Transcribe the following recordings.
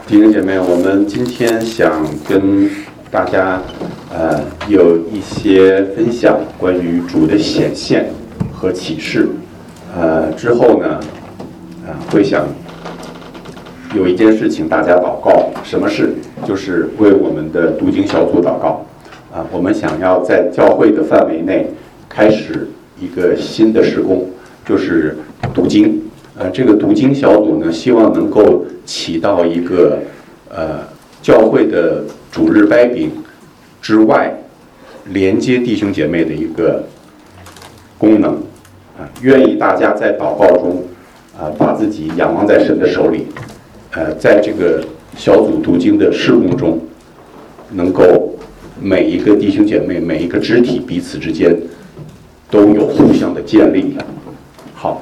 弟兄姐妹，我们今天想跟大家有一些分享关于主的显现和启示。之后呢，会想有一件事情大家祷告，什么事？就是为我们的读经小组祷告。我们想要在教会的范围内开始一个新的事工，就是读经。这个读经小组呢，希望能够起到一个教会的主日掰饼之外，连接弟兄姐妹的一个功能。愿意大家在祷告中把自己仰望在神的手里，在这个小组读经的事工中，能够每一个弟兄姐妹、每一个肢体彼此之间都有互相的建立。好。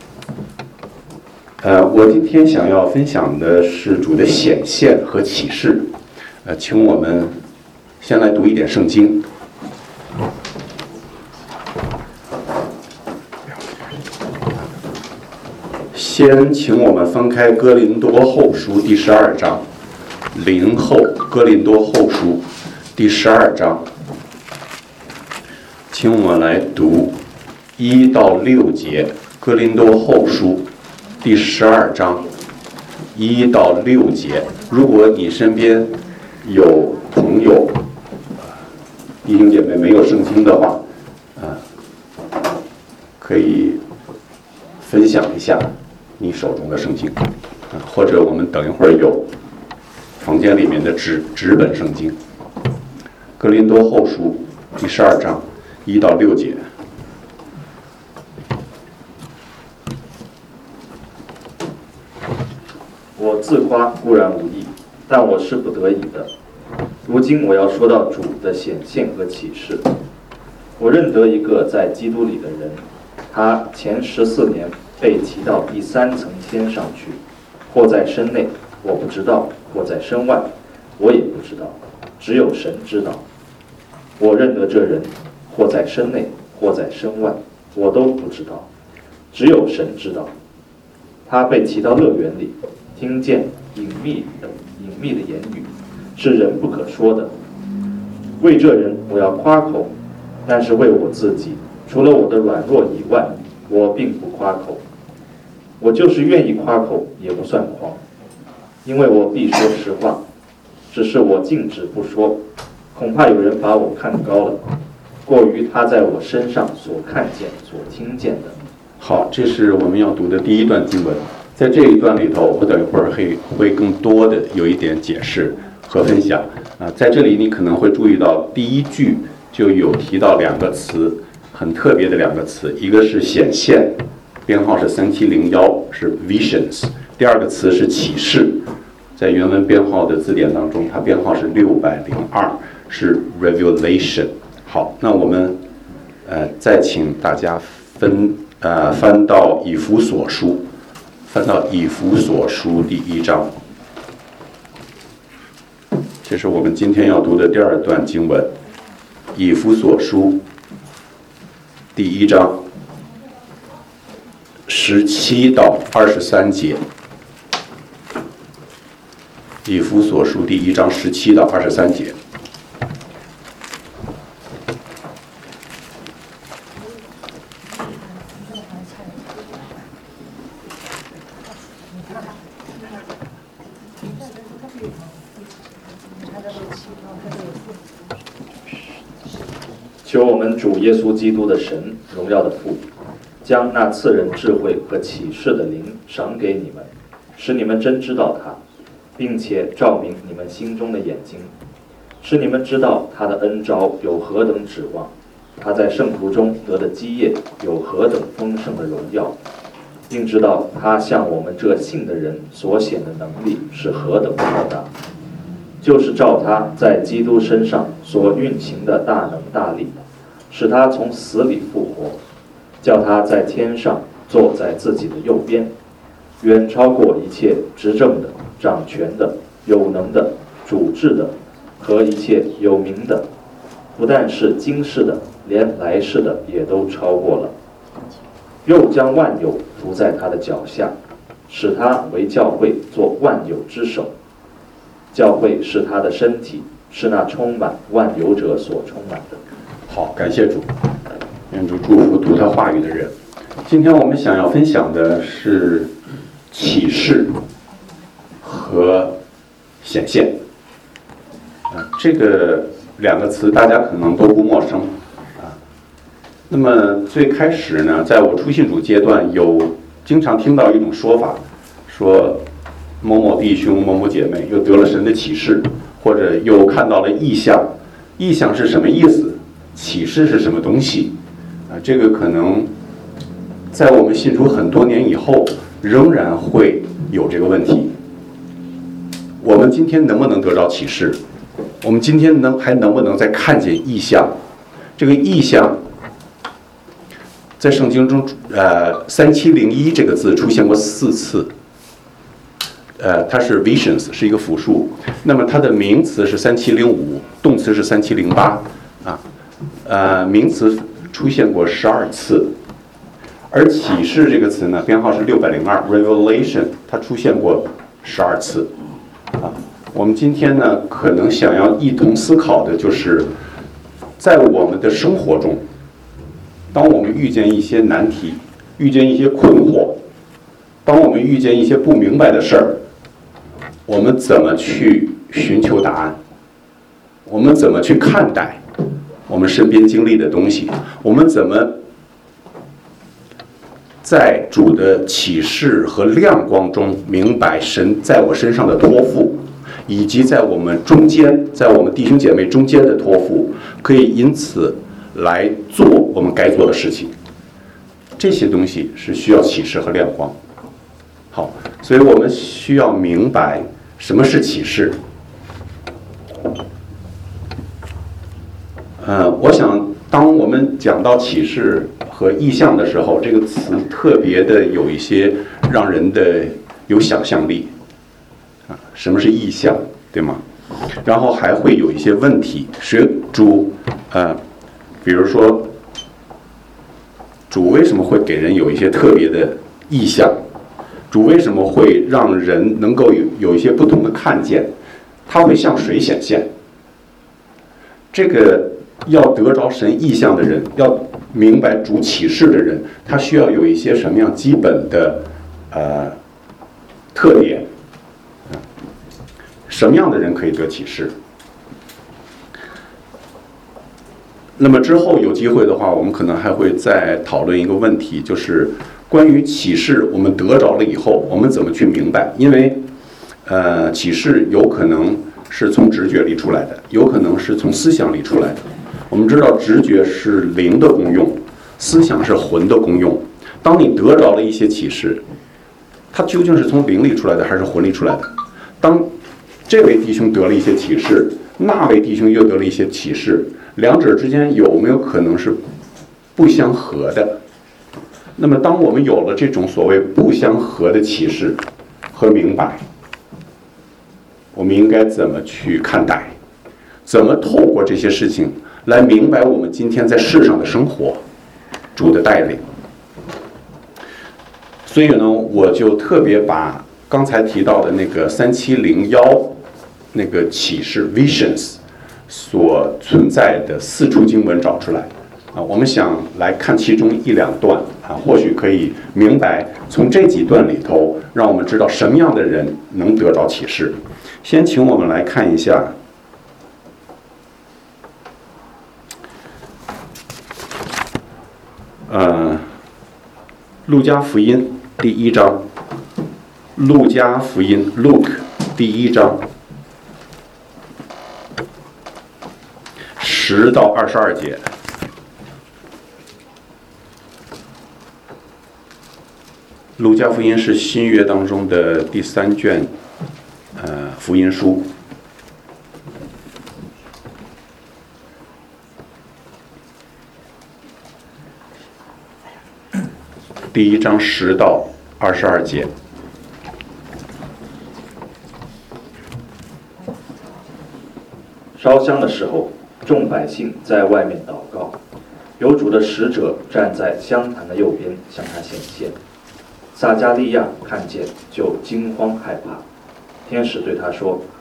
我今天想要分享的是主的显现和启示。请我们先来读一点圣经。先请我们翻开哥林多后书第12章，哥林多后书第12章，请我们来读1到6节，哥林多后书第12章1到6节。如果你身边有朋友、弟兄姐妹没有圣经的话，可以分享一下你手中的圣经，或者我们等一会儿有房间里面的纸本圣经。哥林多后书第12章1到6节。 我自夸固然无益，但我是不得已的。如今我要说到主的显现和启示。我认得一个在基督里的人，他前14年被提到第3层天上去，或在身内，我不知道；或在身外，我也不知道，只有神知道。我认得这人，或在身内，或在身外，我都不知道，只有神知道。他被提到乐园里，听见隐秘的言语，是人不可说的。为这人我要夸口，但是为我自己，除了我的软弱以外，我并不夸口。我就是愿意夸口，也不算狂，因为我必说实话，只是我禁止不说，恐怕有人把我看高了，过于他在我身上所看见、所听见的。 好，这是我们要读的第一段经文。在这一段里头，我等一会儿会更多的有一点解释和分享。在这里你可能会注意到第一句就有提到2个词，很特别的2个词，一个是显现，编号是3701，是 visions； 第二个词是启示，在原文编号的字典当中，它编号是602，是 revelation。好，那我们再请大家翻到以弗所书。翻到以弗所书第1章，这是我们今天要读的第2段经文。以弗所书第1章17到23节。以弗所书第1章17到23节。 求我们主耶稣基督的神，荣耀的父，将那赐人智慧和启示的灵赏给你们，使你们真知道他，并且照明你们心中的眼睛，使你们知道他的恩召有何等指望，他在圣徒中得的基业有何等丰盛的荣耀，并知道他向我们这信的人所显的能力是何等浩大，就是照他在基督身上所运行的大能大力，使他从死里复活，叫他在天上坐在自己的右边，远超过一切执政的、掌权的、有能的、主治的和一切有名的，不但是今世的，连来世的也都超过了。又将万有伏在他的脚下，使他为教会做万有之首。 教会是他的身体，是那充满万有者所充满的。 好，感谢主，愿主祝福读他话语的人。今天我们想要分享的是启示和显现。这个两个词大家可能都不陌生啊。那么最开始呢，在我初信主阶段，有经常听到一种说法，说某某弟兄、某某姐妹又得了神的启示，或者又看到了异象。异象是什么意思？启示是什么东西？这个可能在我们信主很多年以后，仍然会有这个问题。我们今天能不能得到启示？我们今天还能不能再看见异象？这个异象在圣经中，3701这个字出现过4次。它是 visions， 是一个复数。那么它的名词是3705，动词是3708啊。名词出现过12次，而启示这个词呢，编号是602 revelation， 它出现过12次啊。我们今天呢，可能想要一同思考的就是，在我们的生活中，当我们遇见一些难题，遇见一些困惑，当我们遇见一些不明白的事儿，我们怎么去寻求答案？我们怎么去看待我们身边经历的东西？我们怎么在主的启示和亮光中明白神在我身上的托付，以及在我们中间，在我们弟兄姐妹中间的托付，可以因此来做我们该做的事情。这些东西是需要启示和亮光。好，所以我们需要明白什么是启示。我想当我们讲到启示和意象的时候，这个词特别的有一些让人的有想象力啊，什么是意象，对吗？然后还会有一些问题，比如说主为什么会给人有一些特别的意象？主为什么会让人能够有一些不同的看见？他会向谁显现？这个要得着神意象的人，要明白主启示的人，他需要有一些什么样基本的特点？什么样的人可以得启示？那么之后有机会的话，我们可能还会再讨论一个问题，就是关于启示，我们得着了以后，我们怎么去明白？因为启示有可能是从直觉里出来的，有可能是从思想里出来的。我们知道直觉是灵的功用，思想是魂的功用。当你得着了一些启示，它究竟是从灵里出来的还是魂里出来的？当这位弟兄得了一些启示，那位弟兄又得了一些启示，两者之间有没有可能是不相合的？那么当我们有了这种所谓不相合的启示和明白，我们应该怎么去看待？怎么透过这些事情来明白我们今天在世上的生活，主的带领？所以呢，我就特别把刚才提到的那个3701那个启示 visions 所存在的4处经文找出来啊，我们想来看其中1、2段啊，或许可以明白从这几段里头，让我们知道什么样的人能得着启示。先请我们来看一下路加福音第1章，路加福音 Luke 第1章10到22节。路加福音是新约当中的第3卷福音书。第1章10到22节。 烧香的时候，众百姓在外面祷告，有主的使者站在香坛的右边，向他显现。撒迦利亚看见，就惊慌害怕。天使对他说：“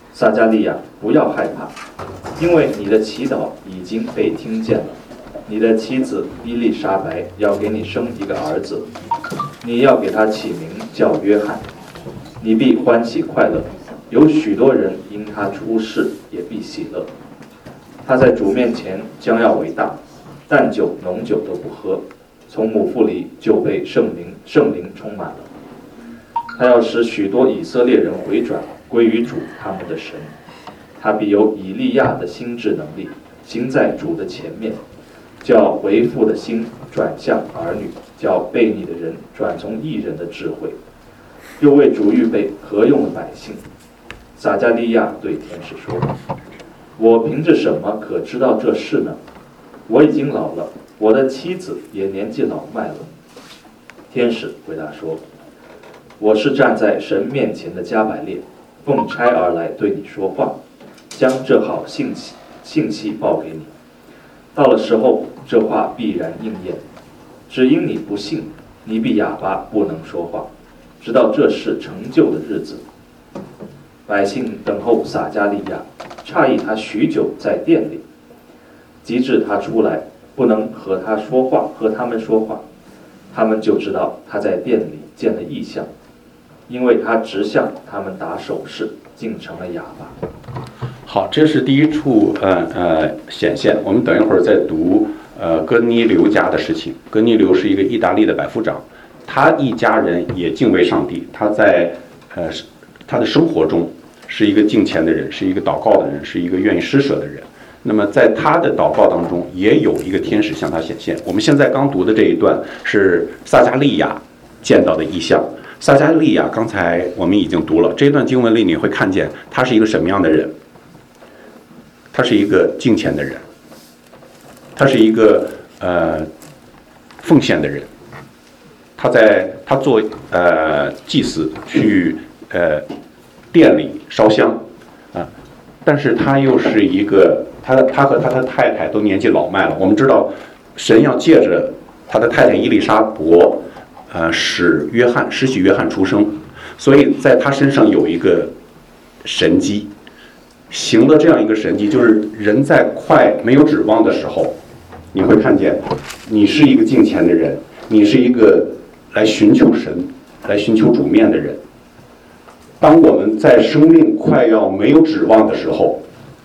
撒加利亚，不要害怕，因为你的祈祷已经被听见了。你的妻子伊丽莎白要给你生一个儿子，你要给他起名叫约翰。你必欢喜快乐，有许多人因他出世也必喜乐。他在主面前将要为大，淡酒浓酒都不喝，从母腹里就被圣灵充满了。他要使许多以色列人回转归于主他们的神。他必有以利亚的心智能力，行在主的前面，叫为父的心转向儿女，叫悖逆的人转从义人的智慧，又为主预备合用的百姓。撒加利亚对天使说：我凭着什么可知道这事呢？我已经老了，我的妻子也年纪老迈了。天使回答说：我是站在神面前的加百列，奉差而来对你说话，将这好信息报给你。到了时候，这话必然应验。只因你不信，你必哑巴不能说话，直到这事成就的日子。百姓等候撒加利亚，诧异他许久在殿里，及至他出来，不能和他们说话，他们就知道他在殿里见了异象，因为他直向他们打手势，竟成了哑巴。 好，这是第一处显现。我们等一会儿再读哥尼流家的事情。哥尼流是一个意大利的百夫长，他一家人也敬畏上帝，他在他的生活中是一个敬虔的人，是一个祷告的人，是一个愿意施舍的人。那么在他的祷告当中，也有一个天使向他显现。我们现在刚读的这一段是撒加利亚见到的异象。撒加利亚刚才我们已经读了，这一段经文里你会看见他是一个什么样的人？他是一个敬虔的人，他是一个奉献的人。他做祭司去店里烧香但是他又是一个他和他的太太都年纪老迈了。我们知道神要借着他的太太伊丽莎伯使许约翰出生，所以在他身上有一个神迹，行了这样一个神迹，就是人在快没有指望的时候，你会看见你是一个敬虔的人，你是一个来寻求神来寻求主面的人。当我们在生命快要没有指望的时候，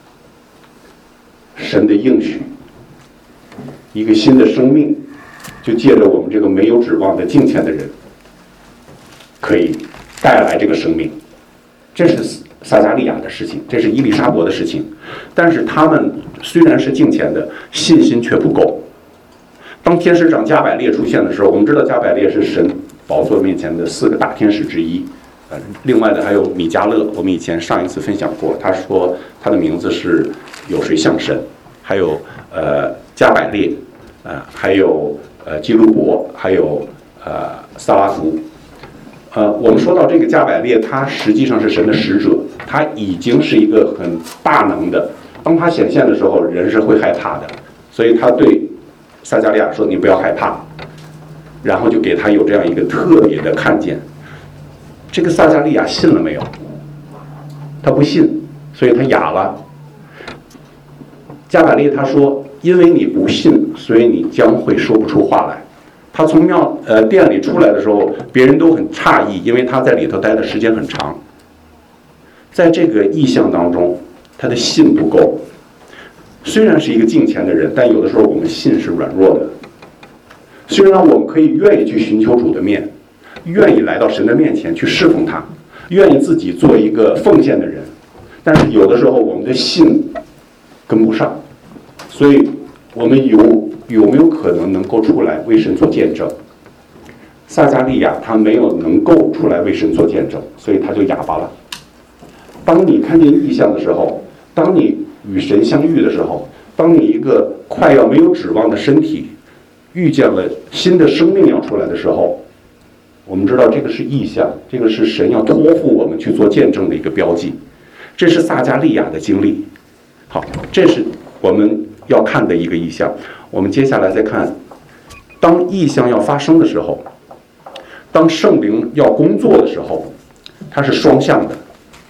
神的应许，一个新的生命就借着我们这个没有指望的敬虔的人可以带来这个生命。这是撒加利亚的事情，这是伊丽莎伯的事情。但是他们虽然是敬虔的，信心却不够。当天使长加百列出现的时候，我们知道加百列是神宝座面前的4个大天使之一。另外的还有米迦勒，我们以前上一次分享过，他说他的名字是有谁像神，还有加百列，还有基路伯，还有萨拉弗。我们说到这个加百列，他实际上是神的使者，他已经是一个很大能的。当他显现的时候，人是会害怕的，所以他对撒加利亚说：“你不要害怕。”然后就给他有这样一个特别的看见。这个撒加利亚信了没有？他不信，所以他哑了。加百列他说：“因为你不信，所以你将会说不出话来。”他从店里出来的时候，别人都很诧异，因为他在里头待的时间很长。在这个意象当中，他的信不够。虽然是一个敬虔的人，但有的时候我们信是软弱的。虽然我们可以愿意去寻求主的面，愿意来到神的面前去侍奉他，愿意自己做一个奉献的人，但是有的时候我们的信跟不上。所以我们有没有可能能够出来为神做见证？撒加利亚他没有能够出来为神做见证，所以他就哑巴了。当你看见异象的时候，当你与神相遇的时候，当你一个快要没有指望的身体遇见了新的生命要出来的时候，我们知道这个是异象，这个是神要托付我们去做见证的一个标记。这是撒加利亚的经历。好，这是我们要看的一个异象。我们接下来再看，当异象要发生的时候，当圣灵要工作的时候，它是双向的。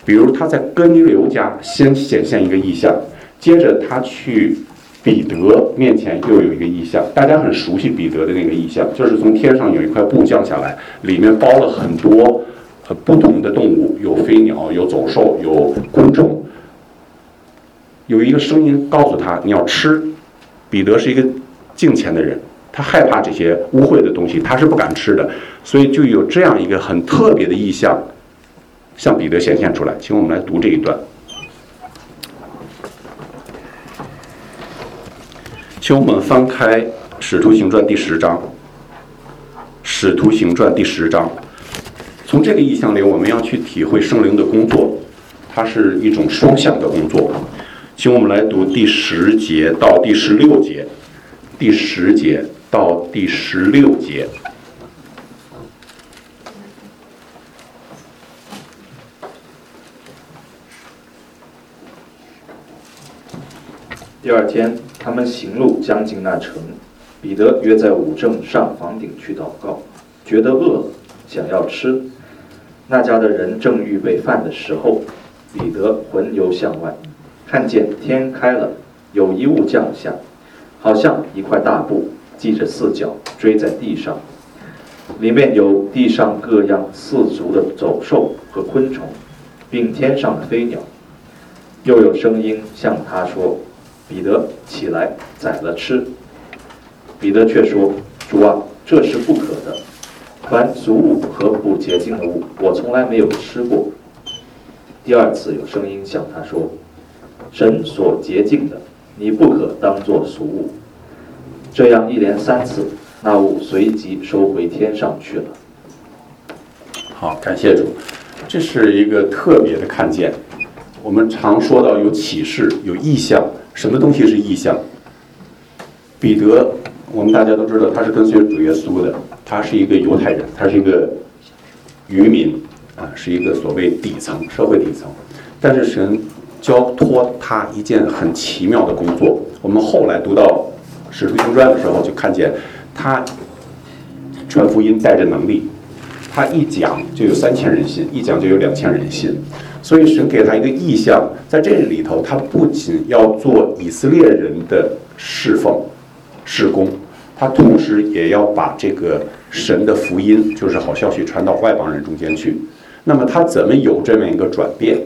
比如他在哥尼流家先显现一个异象，接着他去彼得面前又有一个异象。大家很熟悉彼得的那个异象，就是从天上有一块布降下来，里面包了很多不同的动物，有飞鸟，有走兽，有昆虫。有一个声音告诉他你要吃。彼得是一个敬虔的人，他害怕这些污秽的东西，他是不敢吃的，所以就有这样一个很特别的意象向彼得显现出来。请我们来读这一段。请我们翻开《使徒行传》第10章，《使徒行传》第10章。从这个意象里，我们要去体会圣灵的工作，它是一种双向的工作。请我们来读第10节到第16节，第10节到第16节。 第二天，他们行路将近那城，彼得约在午正上房顶去祷告，觉得饿了，想要吃。那家的人正预备饭的时候，彼得魂游向外，看见天开了，有一物降下，好像一块大布，系着4角，坠在地上，里面有地上各样4足的走兽和昆虫，并天上的飞鸟。又有声音向他说：“彼得，起来，宰了吃。”彼得却说：“主啊，这是不可的。凡俗物和不洁净的物，我从来没有吃过。”第二次有声音向他说：“神所洁净的，你不可当作俗物。”这样一连3次，那物随即收回天上去了。 好，感谢主。这是一个特别的看见。我们常说到有启示，有异象。什么东西是异象？彼得，我们大家都知道他是跟随主耶稣的，他是一个犹太人，他是一个渔民啊，是一个所谓底层社会底层。但是神交托他一件很奇妙的工作。我们后来读到《使徒行传》的时候，就看见他传福音带着能力，他一讲就有3000人信，一讲就有2000人信。所以神给他一个意象，在这里头，他不仅要做以色列人的侍奉事工，他同时也要把这个神的福音，就是好消息传到外邦人中间去。那么他怎么有这么一个转变？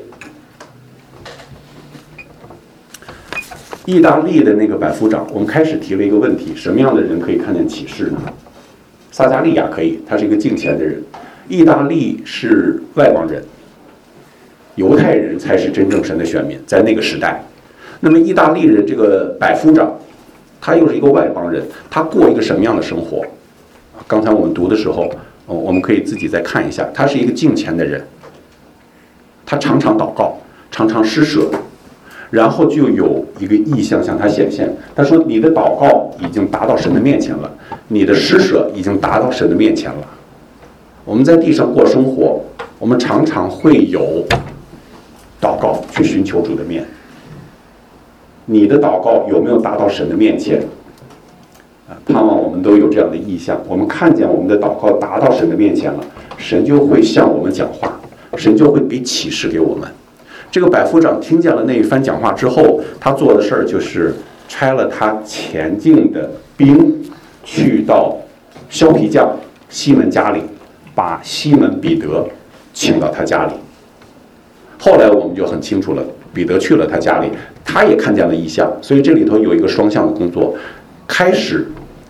意大利的那个百夫长，我们开始提了一个问题：什么样的人可以看见启示呢？撒加利亚可以，他是一个敬虔的人。意大利是外邦人，犹太人才是真正神的选民，在那个时代。那么意大利人这个百夫长，他又是一个外邦人，他过一个什么样的生活？刚才我们读的时候，我们可以自己再看一下。他是一个敬虔的人，他常常祷告，常常施舍，然后就有一个异象向他显现。他说：“你的祷告已经达到神的面前了，你的施舍已经达到神的面前了。”我们在地上过生活，我们常常会有祷告去寻求主的面。你的祷告有没有达到神的面前？盼望我们都有这样的意向。我们看见我们的祷告达到神的面前了，神就会向我们讲话，神就会给启示给我们。这个百夫长听见了那一番讲话之后，他做的事儿就是差了他前境的兵去到削皮匠西门家里，把西门彼得请到他家里。后来我们就很清楚了，彼得去了他家里，他也看见了异象。所以这里头有一个双向的工作。开始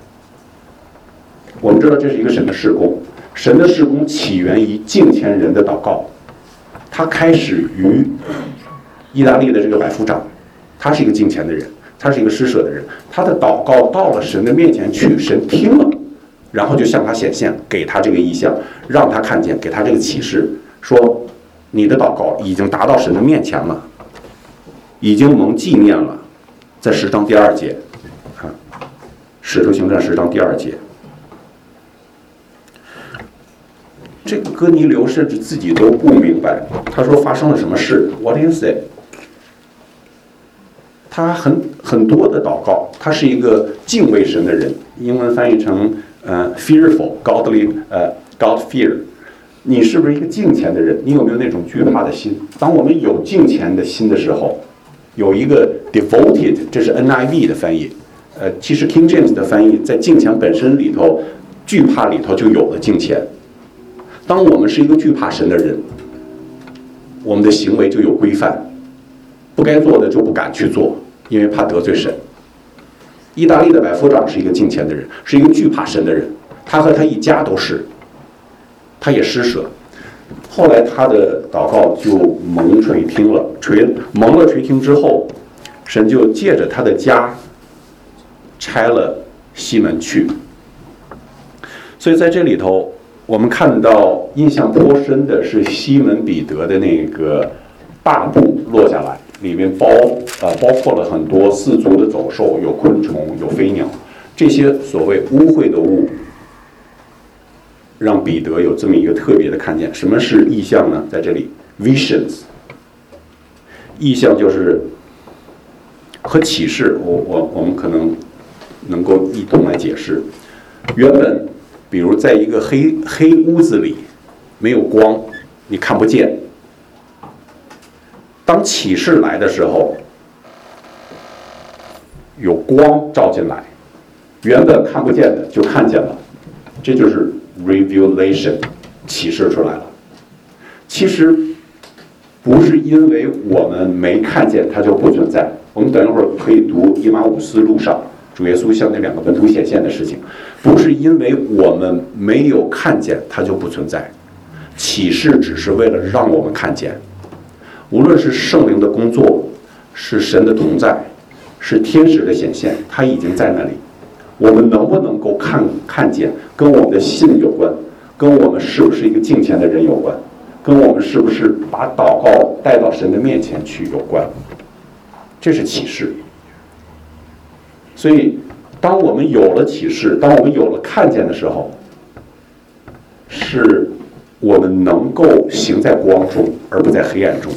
我们知道这是一个神的事工，神的事工起源于敬虔人的祷告。他开始于意大利的这个百夫长，他是一个敬虔的人，他是一个施舍的人，他的祷告到了神的面前去，神听了，然后就向他显现，给他这个意象，让他看见，给他这个启示，说你的祷告已经达到神的面前了，已经蒙纪念了。在10章第2节，使徒行传10章第2节，这个哥尼流甚至自己都不明白，他说发生了什么事 ？What is it？ 他很多的祷告，他是一个敬畏神的人，英文翻译成fearful， godly God fear， 你是不是一个敬虔的人？你有没有那种惧怕的心？当我们有敬虔的心的时候，有一个 devoted， 这是 NIV 的翻译。其实 King James 的翻译在敬虔本身里头，惧怕里头就有了敬虔。当我们是一个惧怕神的人，我们的行为就有规范，不该做的就不敢去做，因为怕得罪神。意大利的百夫长是一个敬虔的人，是一个惧怕神的人，他和他一家都是，他也施舍。后来他的祷告就蒙垂听了，蒙了垂听之后，神就借着他的家拆了西门去。所以在这里头，我们看到印象颇深的是西门彼得的那个大布落下来，里面包括了很多四足的走兽，有昆虫，有飞鸟，这些所谓污秽的物，让彼得有这么一个特别的看见。什么是异象呢？在这里 visions， 异象就是和启示，我们可能能够一同来解释。原本比如在一个黑屋子里，没有光，你看不见。当启示来的时候，有光照进来，原本看不见的就看见了，这就是 revelation， 启示出来了。其实不是因为我们没看见它就不存在。我们等一会儿可以读以马忤斯路上主耶稣向那两个门徒显现的事情，不是因为我们没有看见它就不存在。启示只是为了让我们看见，无论是圣灵的工作，是神的同在，是天使的显现，它已经在那里。我们能不能够看见，跟我们的信有关，跟我们是不是一个敬虔的人有关，跟我们是不是把祷告带到神的面前去有关。这是启示。所以当我们有了启示，当我们有了看见的时候，是我们能够行在光中而不在黑暗中。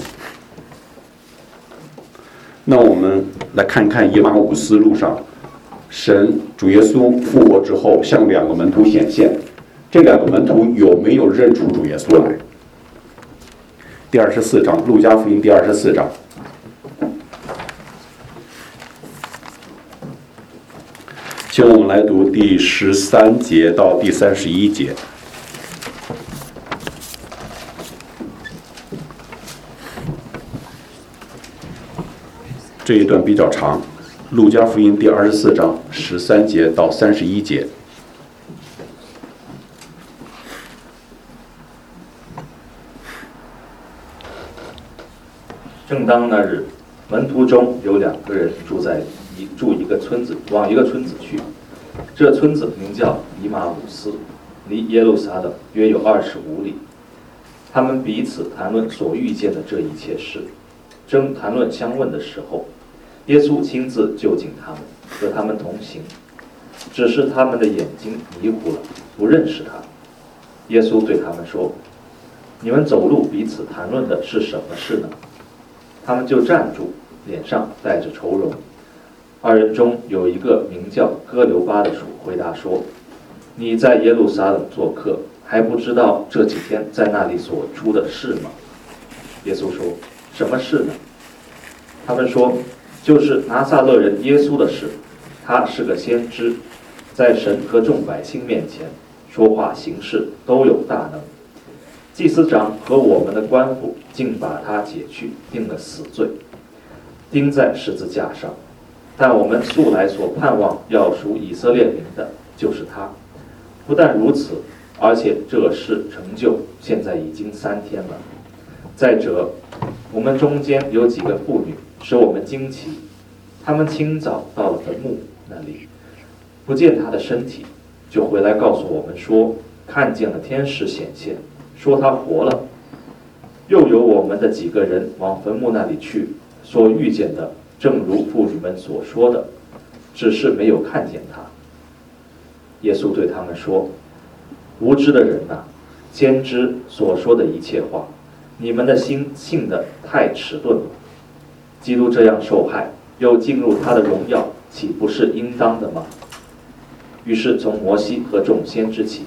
那我们来看一看以马忤斯路上，神主耶稣复活之后向两个门徒显现，这两个门徒有没有认出主耶稣来？第24章，路加福音第24章。请我们来读第13节到第31节。这一段比较长，路加福音第24章13节到31节。 正当那日，门徒中有2个人住一个村子，往一个村子去。这村子名叫以马忤斯，离耶路撒冷约有25里。他们彼此谈论所遇见的这一切事。正谈论相问的时候，耶稣亲自就近他们，和他们同行，只是他们的眼睛迷糊了，不认识他。耶稣对他们说：“你们走路彼此谈论的是什么事呢？”他们就站住，脸上带着愁容。2人中有一个名叫哥留巴的属回答说：“你在耶路撒冷做客，还不知道这几天在那里所出的事吗？”耶稣说：“什么事呢？”他们说：“就是拿撒勒人耶稣的事。他是个先知，在神和众百姓面前说话行事都有大能。祭司长和我们的官府竟把他解去，定了死罪，钉在十字架上。但我们素来所盼望要赎以色列民的，就是他。不但如此，而且这事成就，现在已经3天了。再者，我们中间有几个妇女使我们惊奇，她们清早到了坟墓那里，不见他的身体，就回来告诉我们说，看见了天使显现，说他活了。又有我们的几个人往坟墓那里去，所遇见的正如妇女们所说的，只是没有看见他。耶稣对他们说：“无知的人哪，先知所说的一切话，你们的心信得太迟钝了。基督这样受害，又进入他的荣耀，岂不是应当的吗？”于是从摩西和众先知起，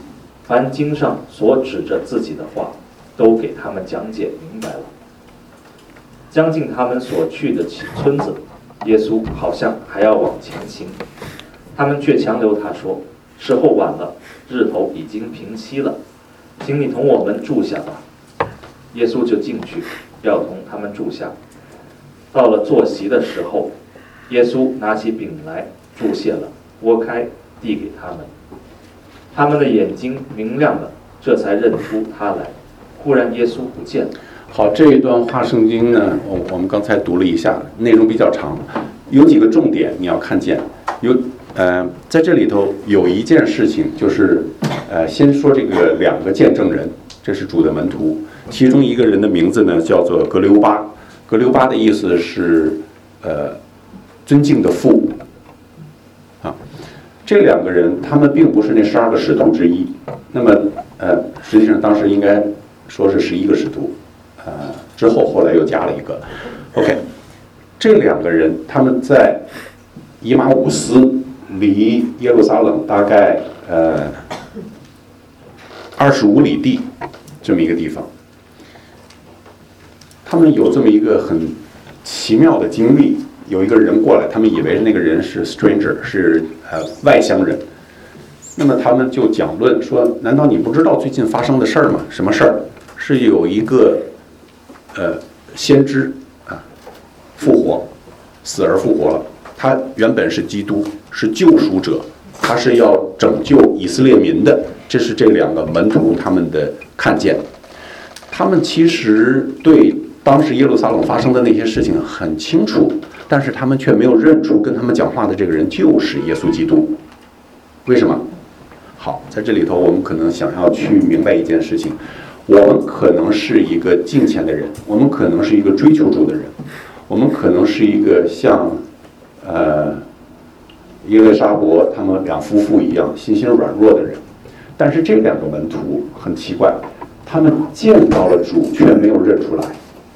凡经上所指着自己的话，都给他们讲解明白了。将近他们所去的村子，耶稣好像还要往前行，他们却强留他说：“时候晚了，日头已经平西了，请你同我们住下吧。”耶稣就进去，要同他们住下。到了坐席的时候，耶稣拿起饼来，祝谢了，拨开，递给他们。他们的眼睛明亮了，这才认出他来。忽然耶稣不见了。 好，这一段话圣经呢，我们刚才读了一下，内容比较长，有几个重点你要看见。在这里头有一件事情，就是先说这个两个见证人，这是主的门徒，其中一个人的名字呢叫做格留巴，格留巴的意思是尊敬的父啊。这两个人他们并不是那12个使徒之一，那么实际上当时应该说是11个使徒。之后来又加了一个 ，OK， 这两个人他们在以马忤斯离耶路撒冷大概25里地这么一个地方，他们有这么一个很奇妙的经历，有一个人过来，他们以为那个人是 stranger， 是外乡人，那么他们就讲论说，难道你不知道最近发生的事儿吗？什么事儿？是有一个先知啊复活，死而复活了。他原本是基督，是救赎者，他是要拯救以色列民的。这是这两个门徒他们的看见。他们其实对当时耶路撒冷发生的那些事情很清楚，但是他们却没有认出跟他们讲话的这个人就是耶稣基督。为什么？好，在这里头我们可能想要去明白一件事情。我们可能是一个敬虔的人，我们可能是一个追求主的人，我们可能是一个像耶利沙伯他们两夫妇一样心软弱的人，但是这两个门徒很奇怪，他们见到了主却没有认出来。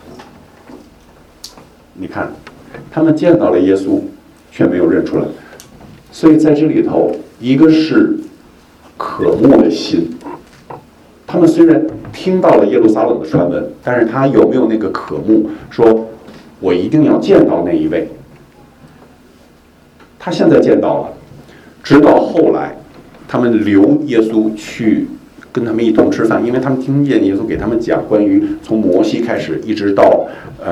你看，他们见到了耶稣却没有认出来，所以在这里头，一个是渴慕的心。他们虽然听到了耶路撒冷的传闻，但是他有没有那个渴慕，说我一定要见到那一位？他现在见到了，直到后来，他们留耶稣去跟他们一同吃饭，因为他们听见耶稣给他们讲关于从摩西开始一直到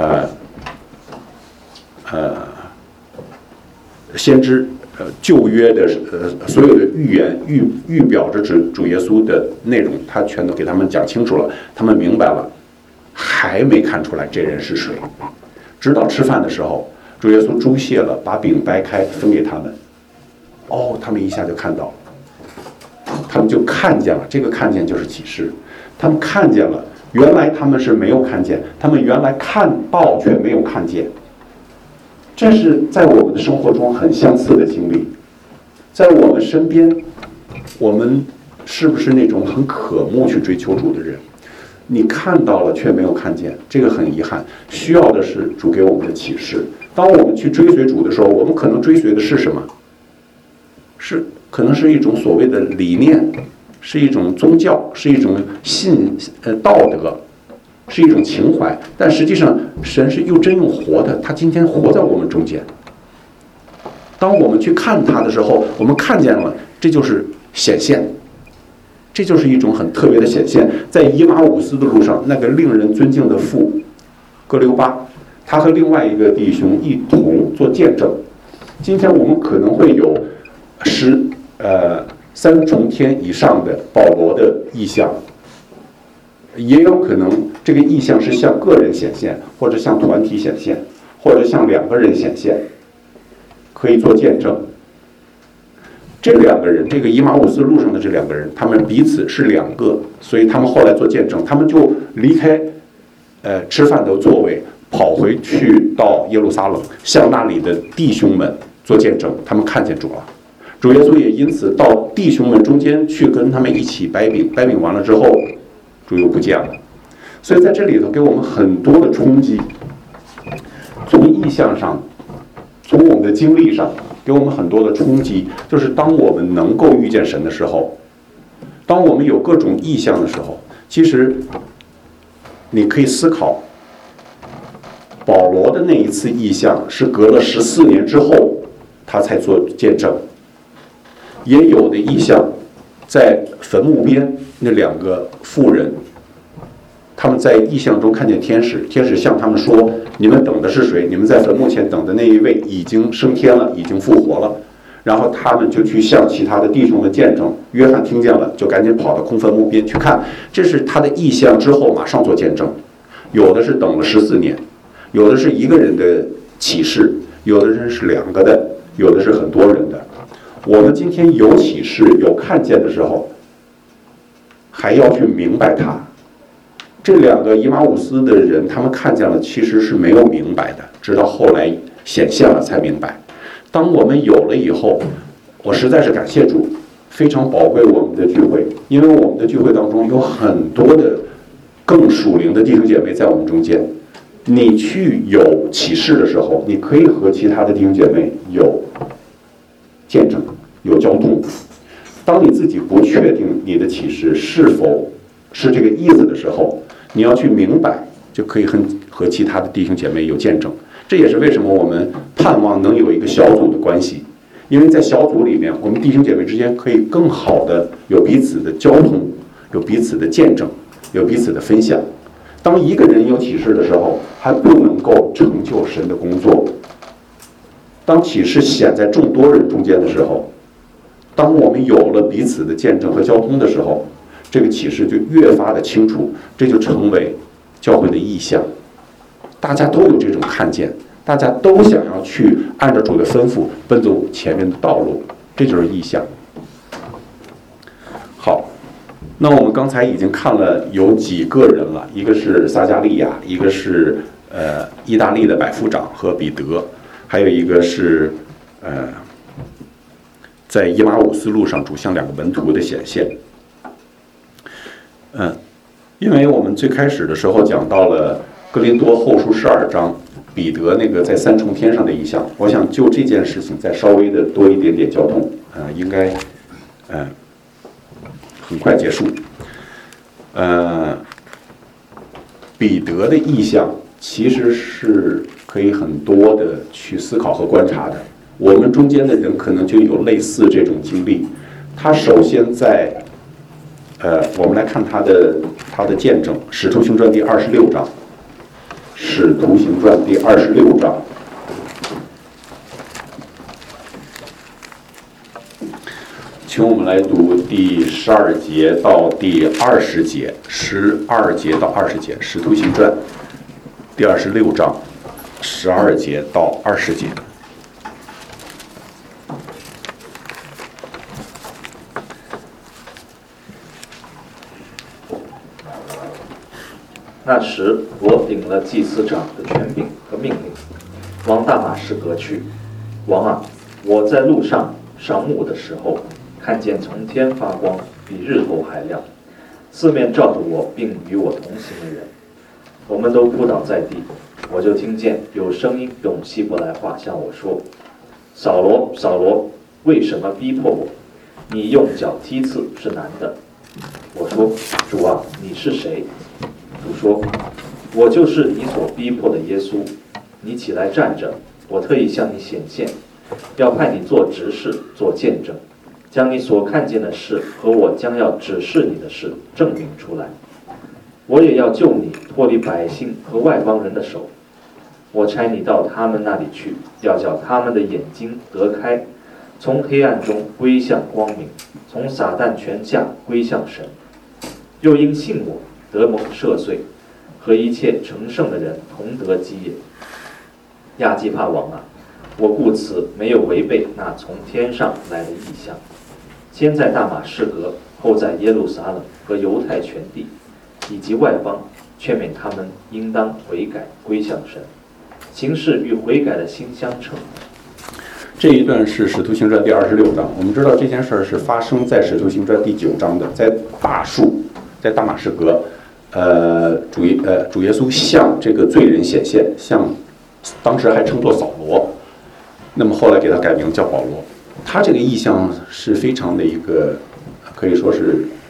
先知旧约的所有的预言预表着主耶稣的内容，他全都给他们讲清楚了，他们明白了，还没看出来这人是谁。直到吃饭的时候，主耶稣祝谢了，把饼掰开分给他们，他们一下就看到了，他们就看见了，这个看见就是启示，他们看见了，原来他们是没有看见，他们原来看到却没有看见。这是在我们的生活中很相似的经历，在我们身边，我们是不是那种很渴慕去追求主的人？你看到了却没有看见，这个很遗憾。需要的是主给我们的启示。当我们去追随主的时候，我们可能追随的是什么？可能是一种所谓的理念，是一种宗教，是一种道德。是一种情怀，但实际上神是又真又活的，他今天活在我们中间。当我们去看他的时候，我们看见了，这就是显现，这就是一种很特别的显现。在以马忤斯的路上，那个令人尊敬的父格留巴，他和另外一个弟兄一同做见证。今天我们可能会有3重天以上的保罗的意象，也有可能这个意象是向个人显现，或者向团体显现，或者向2个人显现，可以做见证。这2个人，这个以马忤斯路上的这2个人，他们彼此是2个，所以他们后来做见证，他们就离开吃饭的座位，跑回去到耶路撒冷，向那里的弟兄们做见证，他们看见主了。主耶稣也因此到弟兄们中间去跟他们一起掰饼，掰饼完了之后，主又不见了。所以在这里头给我们很多的冲击，从意象上，从我们的经历上给我们很多的冲击，就是当我们能够遇见神的时候， 当我们有各种意象的时候，其实你可以思考，保罗的那一次意象是隔了14年之后他才做见证，也有的意象在坟墓边那2个妇人，他们在意象中看见天使，天使向他们说：你们等的是谁？你们在坟墓前等的那一位已经升天了，已经复活了。然后他们就去向其他的弟兄们见证。约翰听见了，就赶紧跑到空坟墓边去看。这是他的意象之后马上做见证。有的是等了14年，有的是1个人的启示，有的人是2个的，有的是很多人的。我们今天有启示有看见的时候，还要去明白它。这2个以马忤斯的人，他们看见了，其实是没有明白的，直到后来显现了才明白。当我们有了以后，我实在是感谢主，非常宝贵我们的聚会，因为我们的聚会当中有很多的更属灵的弟兄姐妹在我们中间。你去有启示的时候，你可以和其他的弟兄姐妹有见证，有交通。当你自己不确定你的启示是否是这个意思的时候，你要去明白，就可以和其他的弟兄姐妹有见证。这也是为什么我们盼望能有一个小组的关系，因为在小组里面，我们弟兄姐妹之间可以更好的有彼此的交通，有彼此的见证，有彼此的分享。当一个人有启示的时候，还不能够成就神的工作。当启示显在众多人中间的时候，当我们有了彼此的见证和交通的时候，这个启示就越发的清楚，这就成为教会的意向。大家都有这种看见，大家都想要去按照主的吩咐奔走前面的道路，这就是意向。好，那我们刚才已经看了有几个人了，一个是撒加利亚，一个是意大利的百夫长和彼得，还有一个是在以马忤斯路上主向2个门徒的显现。因为我们最开始的时候讲到了哥林多后书12章彼得那个在3重天上的意象，我想就这件事情再稍微的多一点点交通，应该很快结束。彼得的意象其实是可以很多的去思考和观察的。我们中间的人可能就有类似这种经历。他首先在我们来看他的见证，《使徒行传》第26章，《使徒行传》第26章。请我们来读第12节到第20节，12节到20节，《使徒行传》第26章，12节到20节。 那时，我领了祭司长的权柄和命令，往大马士革去。王啊，我在路上晌午的时候，看见从天发光，比日头还亮，四面照着我，并与我同行的人，我们都扑倒在地。我就听见有声音用希伯来话向我说：“扫罗，扫罗，为什么逼迫我？你用脚踢刺是难的。”我说：“主啊，你是谁？”主说：“我就是你所逼迫的耶稣。你起来站着，我特意向你显现，要派你做执事，做见证，将你所看见的事和我将要指示你的事证明出来。我也要救你脱离百姓和外邦人的手。我差你到他们那里去，要叫他们的眼睛得开，从黑暗中归向光明，从撒旦权下归向神。又因信我，得蒙赦罪，和一切成圣的人同得基业。亚基帕王啊，我故此没有违背那从天上来的异象，先在大马士革，后在耶路撒冷和犹太全地以及外邦，劝勉他们应当悔改归向神，行事与悔改的心相称。 这一段是《使徒行传》第26章。我们知道这件事儿是发生在《使徒行传》第9章的，在大树，在大马士革，主耶稣向这个罪人显现，向当时还称作扫罗，那么后来给他改名叫保罗。他这个意象是非常的一个，可以说是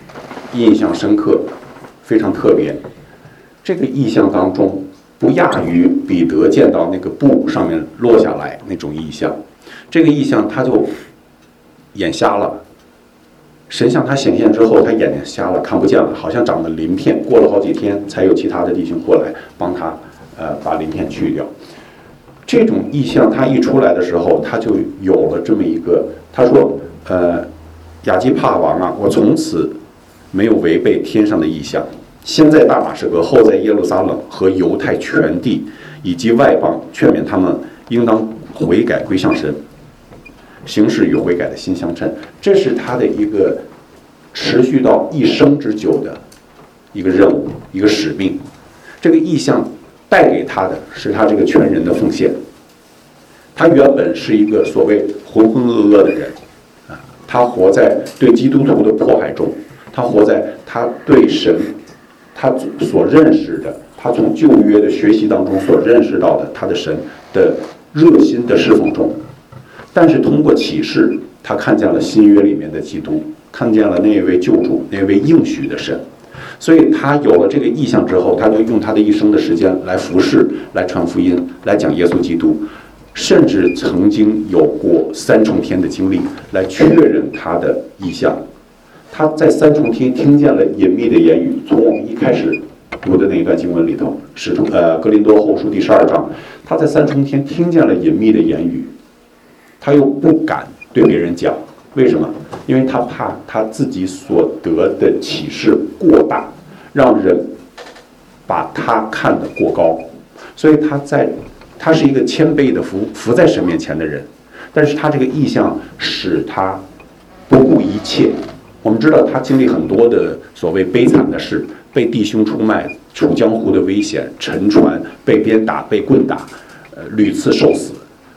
印象深刻，非常特别。这个意象当中不亚于彼得见到那个布上面落下来那种意象。这个意象他就眼瞎了，神向他显现之后，他眼睛瞎了，看不见了，好像长了鳞片。过了好几天，才有其他的弟兄过来帮他把鳞片去掉。这种意象他一出来的时候，他就有了这么一个，他说亚基帕王啊，我从此没有违背天上的意象，先在大马士革，后在耶路撒冷和犹太全地以及外邦，劝勉他们应当悔改归向神，行事与悔改的心相称。这是他的一个持续到一生之久的一个任务，一个使命。这个意象带给他的是他这个全人的奉献。他原本是一个所谓浑浑噩噩的人啊，他活在对基督徒的迫害中，他活在他对神他所认识的，他从旧约的学习当中所认识到的他的神的热心的侍奉中。但是通过启示，他看见了新约里面的基督，看见了那位救主，那位应许的神。所以他有了这个意象之后，他就用他的一生的时间来服侍，来传福音，来讲耶稣基督，甚至曾经有过三重天的经历来确认他的意象。他在三重天听见了隐秘的言语，从我们一开始读的那一段经文里头，哥林多后书第12章，他在三重天听见了隐秘的言语，他又不敢对别人讲，为什么？因为他怕他自己所得的启示过大，让人把他看得过高，所以他是一个谦卑的服在神面前的人，但是他这个意象使他不顾一切。我们知道他经历很多的所谓悲惨的事，被弟兄出卖，处江湖的危险，沉船，被鞭打，被棍打，屡次受死。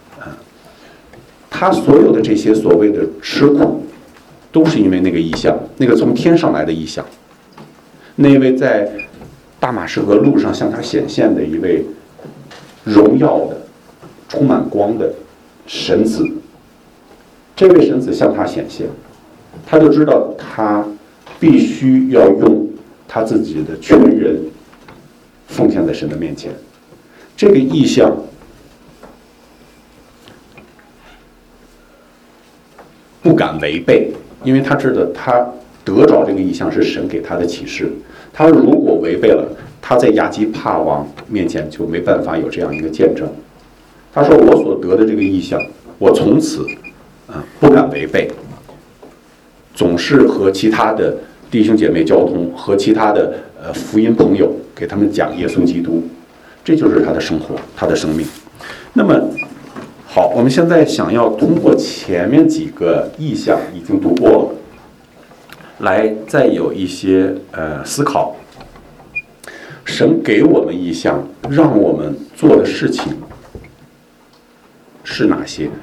他所有的这些所谓的吃苦，都是因为那个意象，那个从天上来的意象，那位在大马士革路上向他显现的一位荣耀的、充满光的神子。这位神子向他显现，他就知道他必须要用他自己的全人奉献在神的面前。这个意象不敢违背，因为他知道他得着这个意象是神给他的启示。他如果违背了，他在亚基帕王面前就没办法有这样一个见证。他说：“我所得的这个意象，我从此不敢违背，总是和其他的弟兄姐妹交通，和其他的福音朋友给他们讲耶稣基督，这就是他的生活，他的生命。”那么好，我们现在想要通过前面几个意象已经读过了，来再有一些思考。神给我们意象，让我们做的事情是哪些？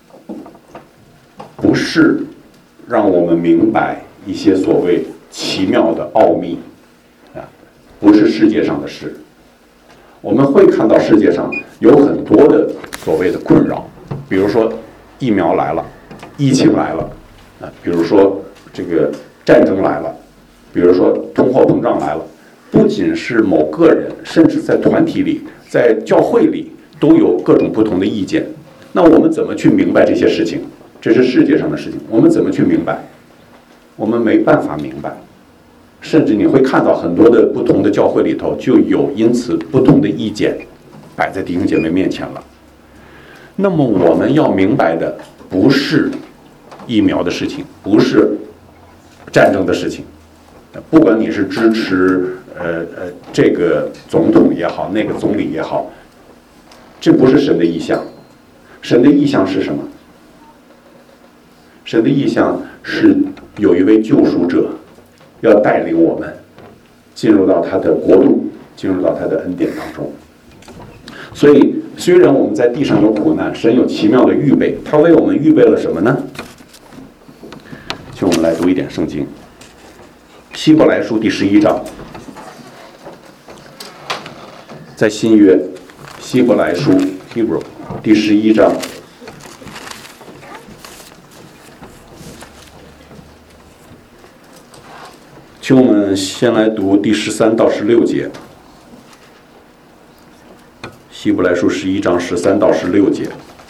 不是让我们明白一些所谓奇妙的奥秘啊，不是世界上的事。我们会看到世界上有很多的所谓的困扰，比如说疫苗来了，疫情来了，比如说这个战争来了，比如说通货膨胀来了。不仅是某个人，甚至在团体里，在教会里都有各种不同的意见。那我们怎么去明白这些事情？这是世界上的事情，我们怎么去明白？我们没办法明白。甚至你会看到很多的不同的教会里头就有因此不同的意见摆在弟兄姐妹面前了。那么我们要明白的不是疫苗的事情，不是战争的事情，不管你是支持这个总统也好，那个总理也好，这不是神的意象。神的意象是什么？神的意象是有一位救赎者要带领我们进入到他的国度，进入到他的恩典当中。所以虽然我们在地上有苦难，神有奇妙的预备，他为我们预备了什么呢？请我们来读一点圣经，希伯来书第11章，在新约希伯来书 Hebrew 第11章，请我们们先来读第13到16节，希伯来书11章13到16节。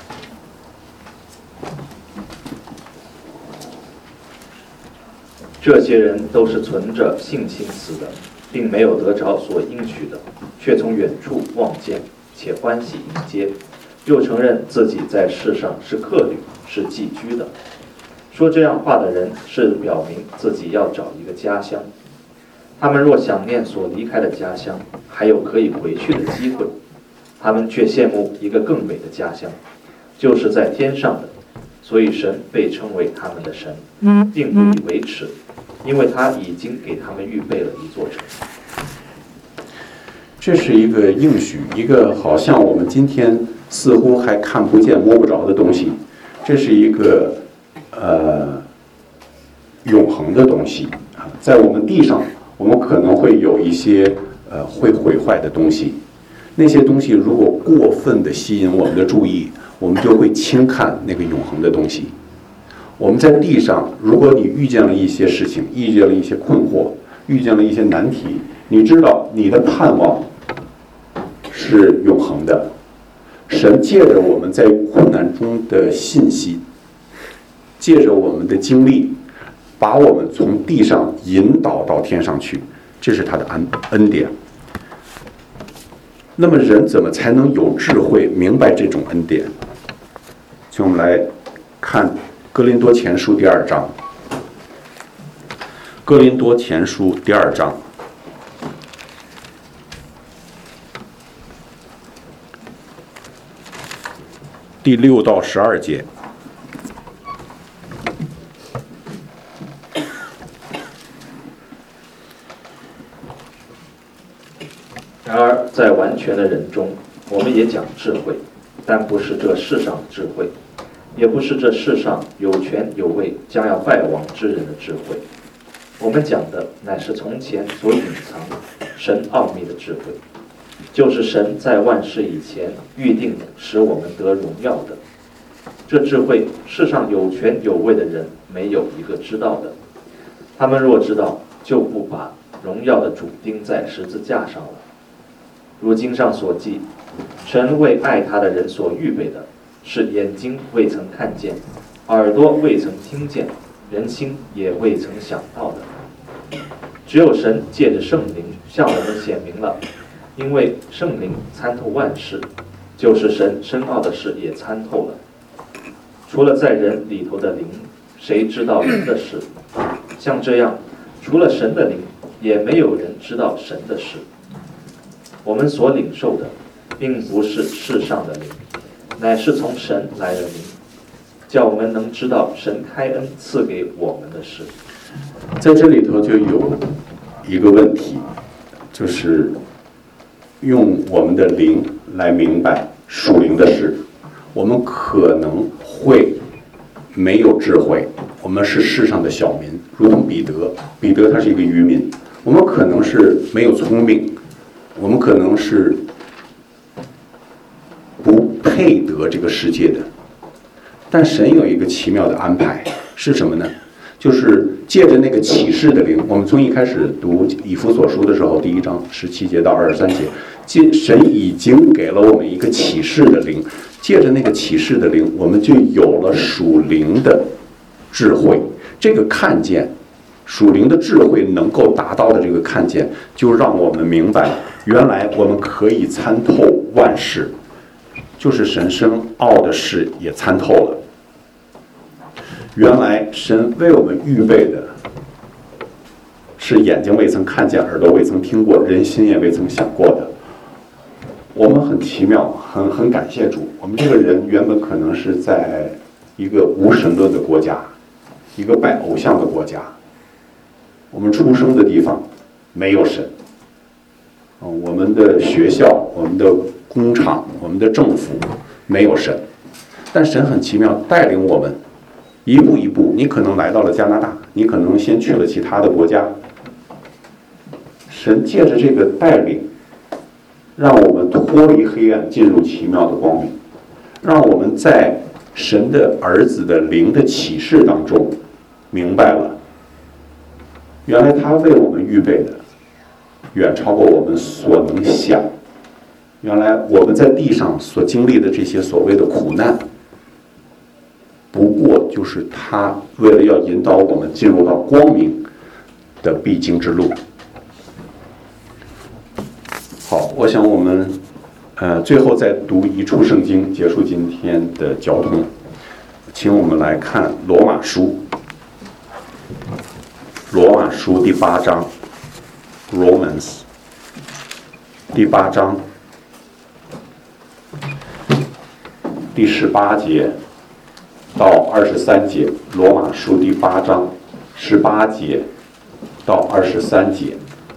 这些人都是存着信心死的，并没有得着所应许的，却从远处望见，且欢喜迎接，又承认自己在世上是客旅，是寄居的。说这样话的人是表明自己要找一个家乡。他们若想念所离开的家乡，还有可以回去的机会，他们却羡慕一个更美的家乡，就是在天上的。所以神被称为他们的神，并不以为耻，因为他已经给他们预备了一座城。 这是一个应许，一个好像我们今天似乎还看不见摸不着的东西，这是一个永恒的东西啊。在我们地上，我们可能会有一些会毁坏的东西，那些东西如果过分的吸引我们的注意，我们就会轻看那个永恒的东西。我们在地上，如果你遇见了一些事情，遇见了一些困惑，遇见了一些难题，你知道你的盼望是永恒的。神借着我们在困难中的信息，借着我们的经历，把我们从地上引导到天上去，这是他的恩典。那么人怎么才能有智慧明白这种恩典？请我们来看哥林多前书第2章。哥林多前书第2章第6到12节。 然而在完全的人中，我们也讲智慧，但不是这世上的智慧，也不是这世上有权有位将要败亡之人的智慧。我们讲的乃是从前所隐藏神奥秘的智慧，就是神在万事以前预定使我们得荣耀的。这智慧，世上有权有位的人没有一个知道的。他们若知道，就不把荣耀的主钉在十字架上了。如经上所记，神为爱他的人所预备的，是眼睛未曾看见，耳朵未曾听见，人心也未曾想到的。只有神借着圣灵向我们显明了，因为圣灵参透万事，就是神深奥的事也参透了。除了在人里头的灵，谁知道人的事？像这样，除了神的灵，也没有人知道神的事。我们所领受的，并不是世上的灵，乃是从神来的灵，叫我们能知道神开恩赐给我们的事。 在这里头就有一个问题，就是用我们的灵来明白属灵的事。我们可能会没有智慧，我们是世上的小民，如同彼得他是一个渔民。我们可能是没有聪明，我们可能是不配得这个世界的。但神有一个奇妙的安排，是什么呢？就是借着那个启示的灵。我们从一开始读以弗所书的时候，第1章17节到23节，神已经给了我们一个启示的灵，借着那个启示的灵，我们就有了属灵的智慧。这个看见，属灵的智慧能够达到的这个看见，就让我们明白，原来我们可以参透万事，就是神深奥的事也参透了。原来神为我们预备的是眼睛未曾看见，耳朵未曾听过，人心也未曾想过的。我们很奇妙，很感谢主。我们这个人原本可能是在一个无神论的国家，一个拜偶像的国家。我们出生的地方没有神，我们的学校、我们的工厂、我们的政府没有神，但神很奇妙，带领我们一步一步。你可能来到了加拿大，你可能先去了其他的国家。神借着这个带领，让我们脱离黑暗，进入奇妙的光明，让我们在神的儿子的灵的启示当中明白了，原来他为我们们预备的远超过我们所能想。原来我们在地上所经历的这些所谓的苦难，不过就是他为了要引导我们进入到光明的必经之路。好，我想我们最后再读一处圣经，结束今天的交通。请我们来看罗马书，罗马书第8章 ，Romans 第8章第18节到23节，罗马书第8章18节到23节。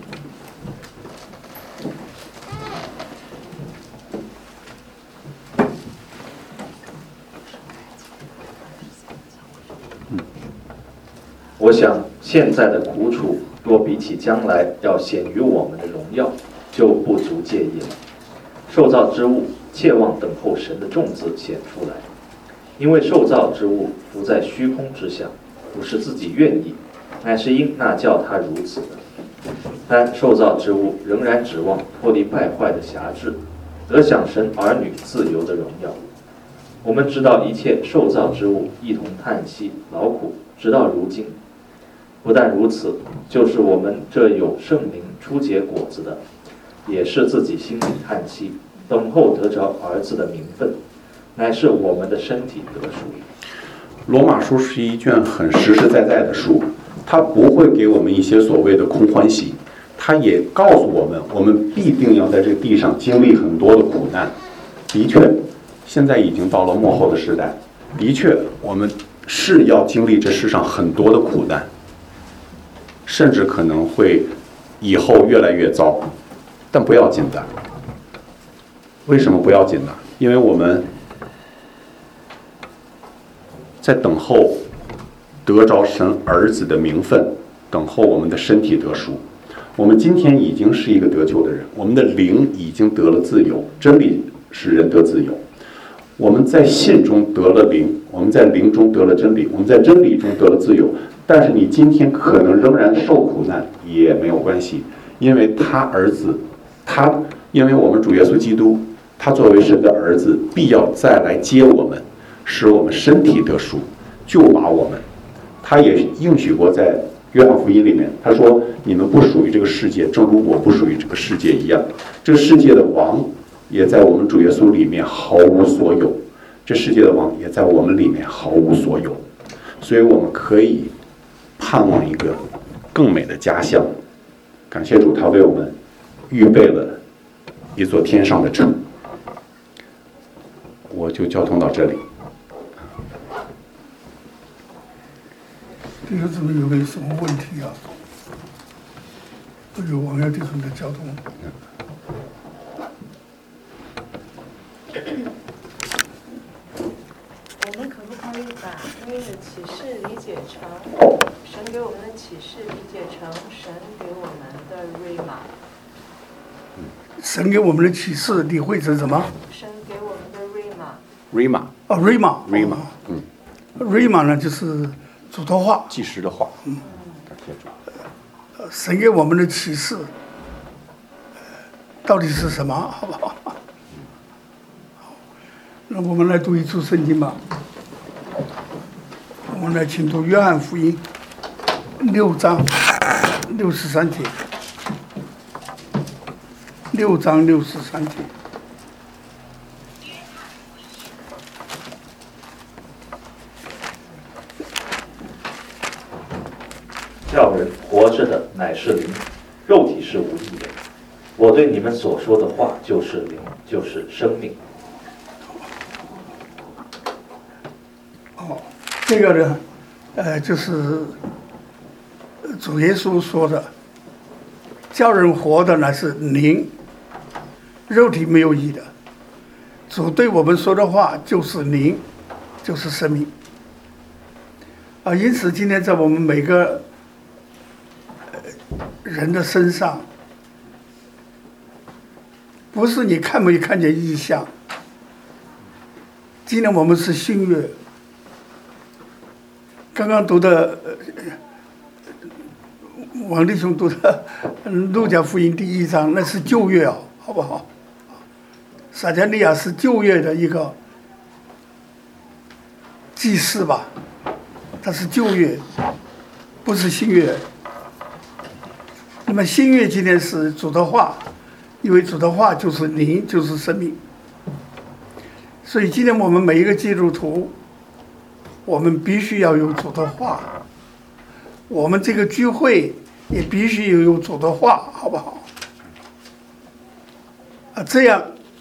我想现在的苦楚若比起将来要显于我们的荣耀，就不足介意了。受造之物切望等候神的种子显出来，因为受造之物浮在虚空之下，不是自己愿意，乃是因那叫他如此的。但受造之物仍然指望脱离败坏的辖制，得享神儿女自由的荣耀。我们知道一切受造之物一同叹息劳苦，直到如今。不但如此，就是我们这有圣灵初结果子的，也是自己心里叹息，等候得着儿子的名分，乃是我们的身体得赎。 罗马书是一卷很实实在在的书，它不会给我们一些所谓的空欢喜，它也告诉我们，我们必定要在这个地上经历很多的苦难。的确，现在已经到了末后的时代，的确，我们是要经历这世上很多的苦难，甚至可能会以后越来越糟，但不要紧的。为什么不要紧呢？因为我们在等候得着神儿子的名分，等候我们的身体得赎。我们今天已经是一个得救的人，我们的灵已经得了自由，真理使人得自由。我们在信中得了灵，我们在灵中得了真理，我们在真理中得了自由。但是你今天可能仍然受苦难也没有关系，因为他儿子，因为我们主耶稣基督，他作为神的儿子，必要再来接我们，使我们身体得赎，救拔我们。他也应许过在约翰福音里面，他说：“你们不属于这个世界，正如我不属于这个世界一样。这个世界的王也在我们主耶稣里面毫无所有，这世界的王也在我们里面毫无所有。所以我们可以盼望一个更美的家乡。感谢主，他为我们预备了一座天上的城。”我就交通到这里。 弟兄姊妹有没有什么问题啊？有王耀弟兄的交通。 我们可不可以把那个启示理解成神给我们的启示理解成神给我们的瑞玛？ 神给我们的启示理会成什么？ 神给我们的瑞玛。 瑞玛。 哦，瑞玛。 瑞玛。 瑞玛呢，就是主托话， 即时的话。感谢主。 神给我们的启示，到底是什么？好不好？那我们来读一处圣经吧。我们来请读约翰福音6章63节。6章63节。 叫人活着的乃是灵，肉体是无益的。我对你们所说的话就是灵，就是生命。 这个呢，就是主耶稣说的，叫人活的乃是灵，肉体没有益的。主对我们说的话就是灵，就是生命。因此今天在我们每个人的身上，不是你看没看见异象。今天我们是新月。刚刚读的王弟兄读的路加福音第1章，那是旧约啊，好不好？撒迦利亚是旧约的一个祭司吧，他是旧约，不是新约。那么新约今天是主的话，因为主的话就是灵，就是生命。所以今天我们每一个基督徒，我们必须要有主的话，我们这个聚会也必须要有主的话，好不好？这样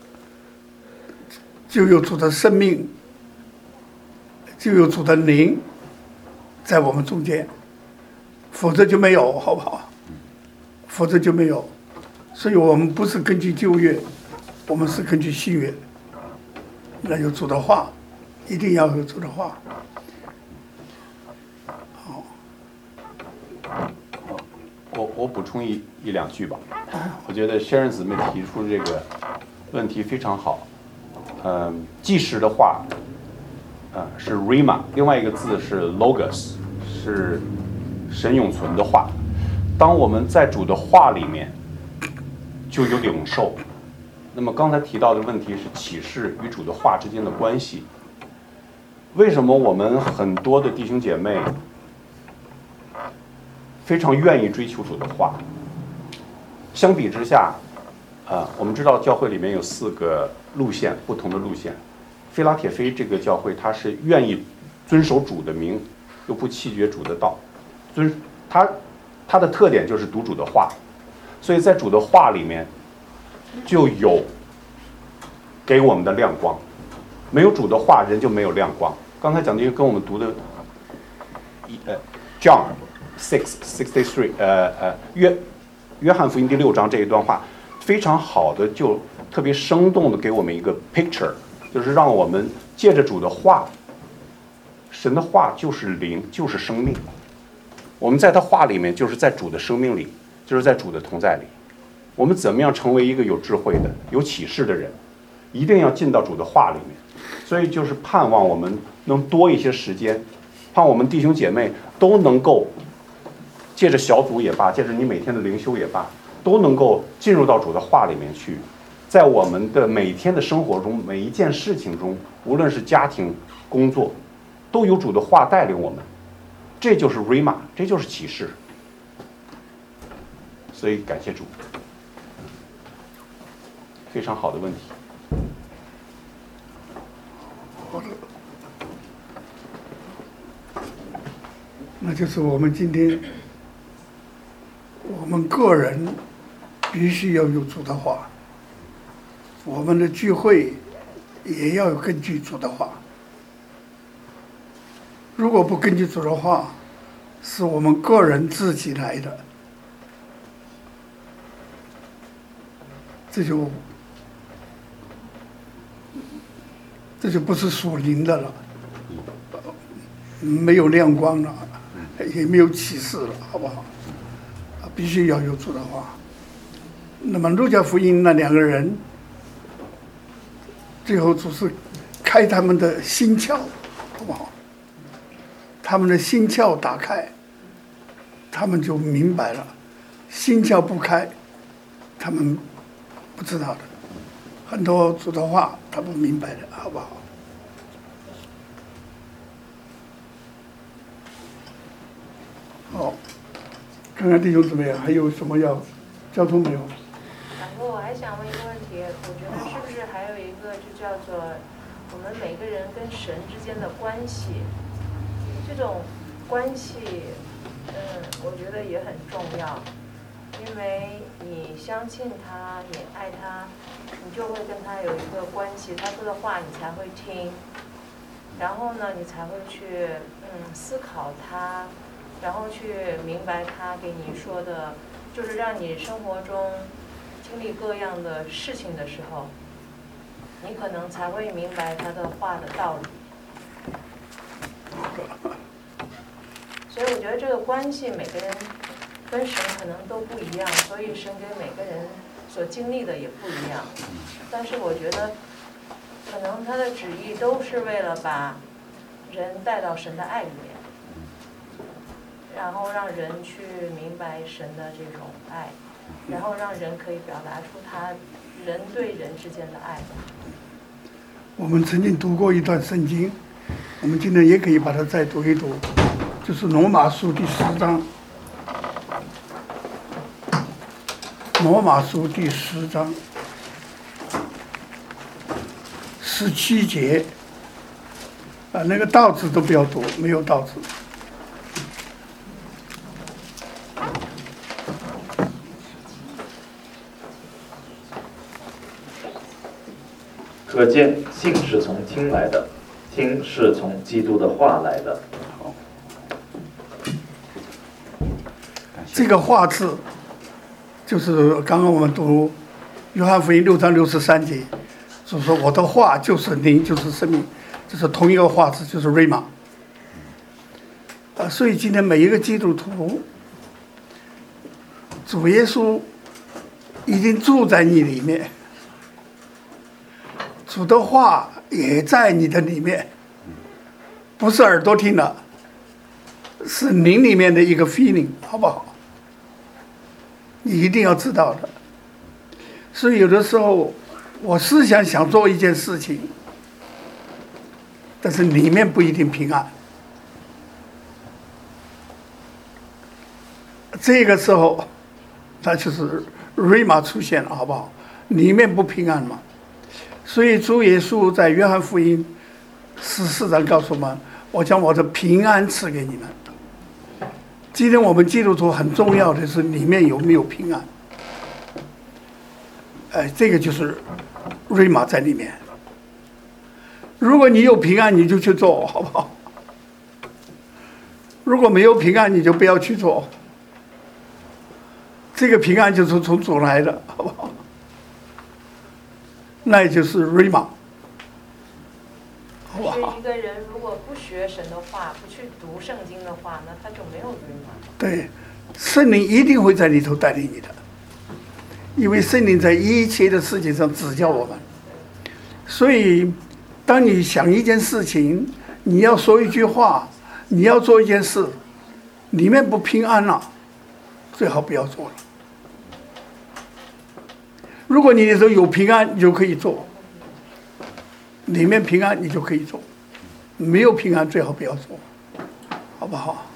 就有主的生命，就有主的灵在我们中间，否则就没有，好不好？否则就没有。所以我们不是根据旧约，我们是根据新约。那有主的话，一定要有主的话。好， 我补充一两句吧。我觉得先生姊妹提出这个问题非常好。即时的话，是 rhema， 另外一个字是 logos， 是神永存的话。当我们在主的话里面，就有领受。那么刚才提到的问题是启示与主的话之间的关系。为什么我们很多的弟兄姐妹非常愿意追求主的话？相比之下，我们知道教会里面有4个路线，不同的路线。菲拉铁菲这个教会，它是愿意遵守主的名，又不弃绝主的道。它的特点就是读主的话，所以在主的话里面就有给我们的亮光。没有主的话，人就没有亮光。刚才讲的跟我们读的John 6:63，约翰福音第6章这一段话，非常好的就特别生动的给我们一个 picture， 就是让我们借着主的话，神的话就是灵，就是生命。我们在他话里面，就是在主的生命里，就是在主的同在里。我们怎么样成为一个有智慧的、有启示的人？一定要进到主的话里面。所以就是盼望我们能多一些时间，盼望我们弟兄姐妹都能够借着小组也罢，借着你每天的灵修也罢，都能够进入到主的话里面去，在我们的每天的生活中，每一件事情中，无论是家庭、工作，都有主的话带领我们。这就是 rhema， 这就是启示。所以感谢主，非常好的问题。 那就是我们今天，我们个人必须要有主的话，我们的聚会也要根据主的话。如果不根据主的话，是我们个人自己来的，这就不是属灵的了，没有亮光了，也没有启示了，好不好？必须要有主的话。那么路加福音那2个人，最后主是开他们的心窍，好不好？他们的心窍打开，他们就明白了。心窍不开，他们不知道的。很多主的话他不明白的，好不好？好，看看弟兄怎么样，还有什么要交通没有？ 然后我还想问一个问题，我觉得是不是还有一个就叫做我们每个人跟神之间的关系？这种关系，我觉得也很重要，因为你相信他，你爱他，你就会跟他有一个关系，他说的话你才会听，然后呢，你才会去思考他，然后去明白他给你说的，就是让你生活中经历各样的事情的时候，你可能才会明白他的话的道理。所以我觉得这个关系每个人跟神可能都不一样，所以神给每个人所经历的也不一样。但是我觉得可能他的旨意都是为了把人带到神的爱里面。 然后让人去明白神的这种爱，然后让人可以表达出他人对人之间的爱。 我们曾经读过一段圣经，我们今天也可以把它再读一读，就是罗马书第10章。罗马书第10章17节，那个道字都不要读，没有道字。 可见信是从听来的，听是从基督的话来的。 这个话字，就是刚刚我们读约翰福音6章63节，就是说我的话就是灵，就是生命，这是同一个话字，就是瑞玛。所以今天每一个基督徒，主耶稣已经住在你里面，主的话也在你的里面，不是耳朵听的，是灵里面的一个 feeling， 好不好？你一定要知道的。所以有的时候我思想做一件事情，但是里面不一定平安，这个时候那就是瑞玛出现了，好不好？里面不平安嘛。所以主耶稣在约翰福音14章告诉我们，我将我的平安赐给你们。今天我们基督徒很重要的是里面有没有平安，这个就是瑞玛在里面。如果你有平安，你就去做，好不好？如果没有平安，你就不要去做。这个平安就是从主来的，好不好？那也就是瑞玛，好不好？ 就是一个人如果不学神的话，不去读圣经的话，那他就没有瑞玛。 对，圣灵一定会在里头带领你的，因为圣灵在一切的事情上指教我们。所以，当你想一件事情，你要说一句话，你要做一件事，里面不平安了，最好不要做了。如果你的时候有平安，你就可以做；里面平安，你就可以做；没有平安，最好不要做，好不好？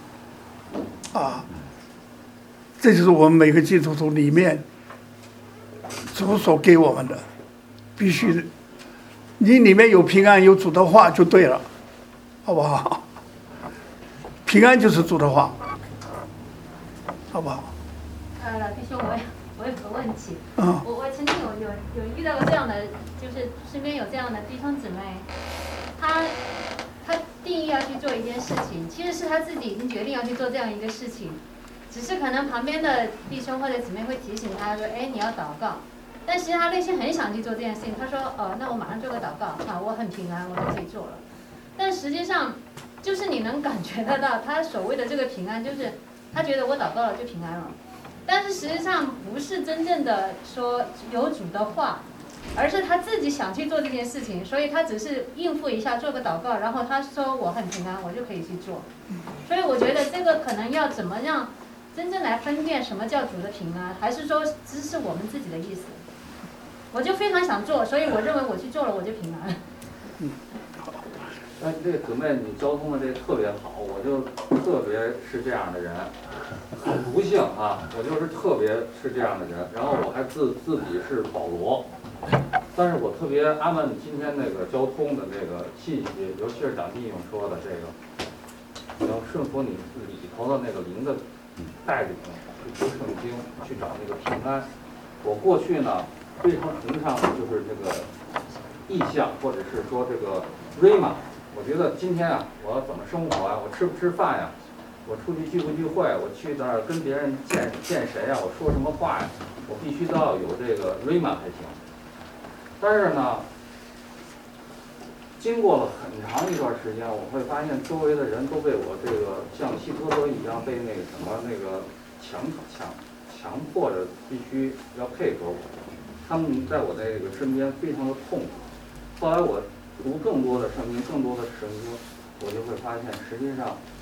这就是我们每个基督徒里面主所给我们的，必须的。你里面有平安，有主的话就对了，好不好？平安就是主的话，好不好？ 老弟兄，我有个问题，我曾经有遇到过这样的，就是身边有这样的弟兄姊妹，他定义要去做一件事情，其实是他自己已经决定要去做这样一个事情，只是可能旁边的弟兄或者姊妹会提醒他说，哎，你要祷告，但其实他内心很想去做这件事情，他说，那我马上做个祷告，我很平安，我就可以做了。但实际上，就是你能感觉得到，他所谓的这个平安，就是他觉得我祷告了就平安了。但是实际上不是真正的说有主的话，而是他自己想去做这件事情，所以他只是应付一下做个祷告，然后他说我很平安，我就可以去做。所以我觉得这个可能要怎么样真正来分辨什么叫主的平安，还是说只是我们自己的意思。我就非常想做，所以我认为我去做了我就平安。 那这个姊妹你交通的这个特别好，我就特别是这样的人，很不幸啊，我就是特别是这样的人。然后我还自比是保罗，但是我特别阿曼今天那个交通的那个信息，尤其是长弟兄说的这个，你要顺服你里头的那个灵的带领，去读圣经，去找那个平安。我过去呢非常崇尚的就是这个意象，或者是说这个 Rhema。我觉得今天啊，我要怎么生活啊？我吃不吃饭呀？我出去聚不聚会？我去那儿跟别人见谁呀？我说什么话呀？我必须都要有这个 Rhema 才行。但是呢，经过了很长一段时间，我会发现周围的人都被我这个像希特勒一样被那个什么那个强迫着必须要配合我，他们在我这个身边非常的痛苦。后来我读更多的圣经，更多的圣经，我就会发现，实际上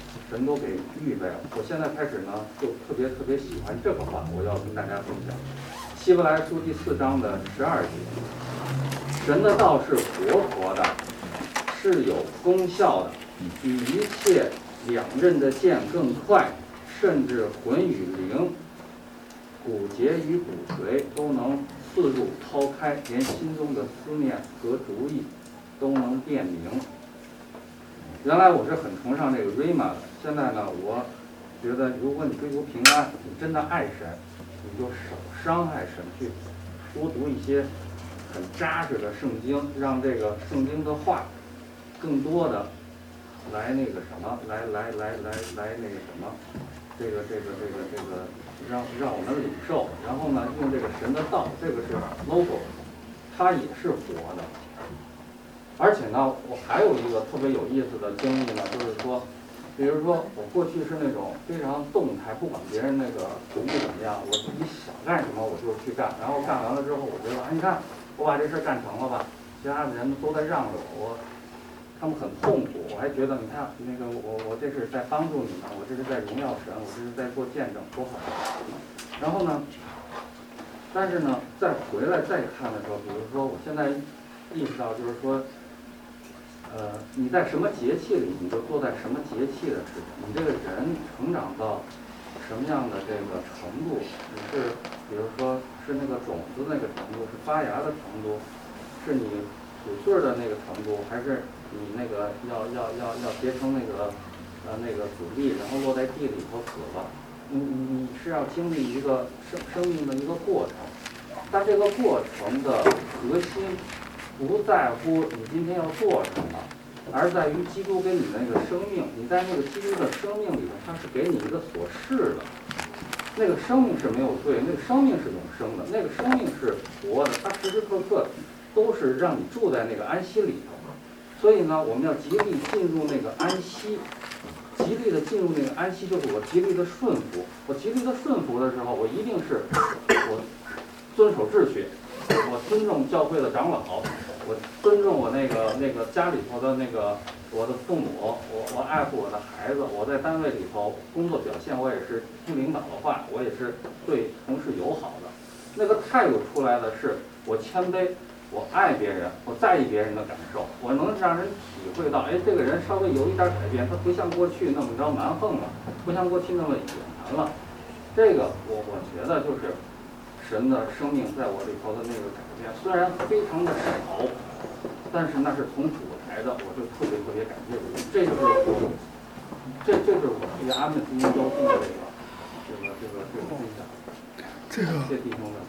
神都给预备了。我现在开始呢，就特别喜欢这个话，我要跟大家分享。希伯来书第4章的12节，神的道是活的，是有功效的，比一切两刃的剑更快，甚至魂与灵、骨节与骨髓都能刺入掏开，连心中的思念和主意都能辨明。原来我是很崇尚这个 Rhema 的，现在呢，我觉得如果你追求平安，你真的爱神，你就少伤害神，去多读一些很扎实的圣经，让这个圣经的话更多的来那个什么，来那个什么，这个让我们领受，然后呢，用这个神的道，这个是 logo， 它也是活的。而且呢，我还有一个特别有意思的经历呢，就是说，比如说我过去是那种非常动态，不管别人那个主意怎么样，我自己想干什么我就去干，然后干完了之后，我觉得，你看我把这事干成了吧，其他的人都在让着我，他们很痛苦，我还觉得你看那个我这是在帮助你们，我这是在荣耀神，我这是在做见证，多好。然后呢，但是呢，再回来再看的时候，比如说我现在意识到，就是说。你在什么节气里，你就做在什么节气的事情。你这个人成长到什么样的这个程度，你是比如说是那个种子那个程度，是发芽的程度，是你吐穗的那个程度，还是你那个要结成那个籽粒，然后落在地里头死了？你是要经历一个生命的一个过程，但这个过程的核心。不在乎你今天要做什么，而在于基督给你的那个生命。你在那个基督的生命里面，他是给你一个所示的。那个生命是没有罪，那个生命是永生的，那个生命是活的，它时时刻刻都是让你住在那个安息里头。所以呢，我们要极力进入那个安息，极力的进入那个安息，就是我极力的顺服。我极力的顺服的时候，我一定是我遵守秩序。我尊重教会的长老，我尊重我那个家里头的那个我的父母，我爱护我的孩子，我在单位里头工作表现，我也是听领导的话，我也是对同事友好的。那个态度出来的是我谦卑，我爱别人，我在意别人的感受，我能让人体会到，这个人稍微有一点改变，他不像过去那么着蛮横了，不像过去那么野蛮了。这个我觉得就是。神的生命在我里头的那个改变，虽然非常的少，但是那是从主来的，我就特别感谢主。这就是我，这就是我对阿门福音交通的这个分享。谢弟兄的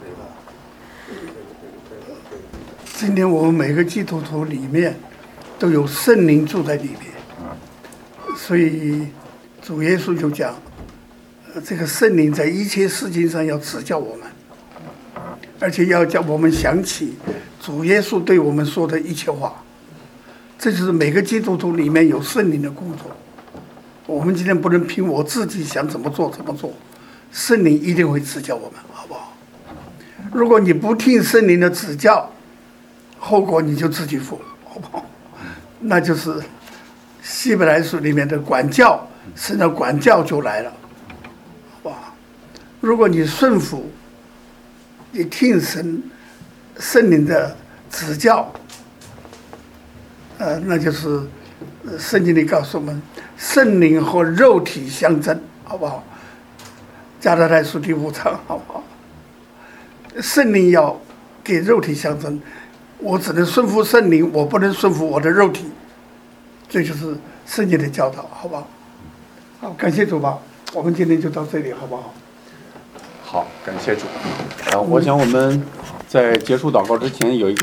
今天我们每个基督徒里面都有圣灵住在里面，所以主耶稣就讲，这个圣灵在一切事情上要指教我们。而且要叫我们想起主耶稣对我们说的一切话，这就是每个基督徒里面有圣灵的工作。我们今天不能凭我自己想怎么做，圣灵一定会指教我们，好不好？如果你不听圣灵的指教，后果你就自己负，好不好？那就是希伯来书里面的管教，神的管教就来了，好不好？如果你顺服，你听圣灵的指教，那就是圣经里告诉我们，圣灵和肉体相争，好不好？加拉太书第5章，好不好？圣灵要给肉体相争，我只能顺服圣灵，我不能顺服我的肉体，这就是圣经的教导，好不好？好，感谢主吧，我们今天就到这里，好不好？ 好，感谢主。我想我们在结束祷告之前有一个。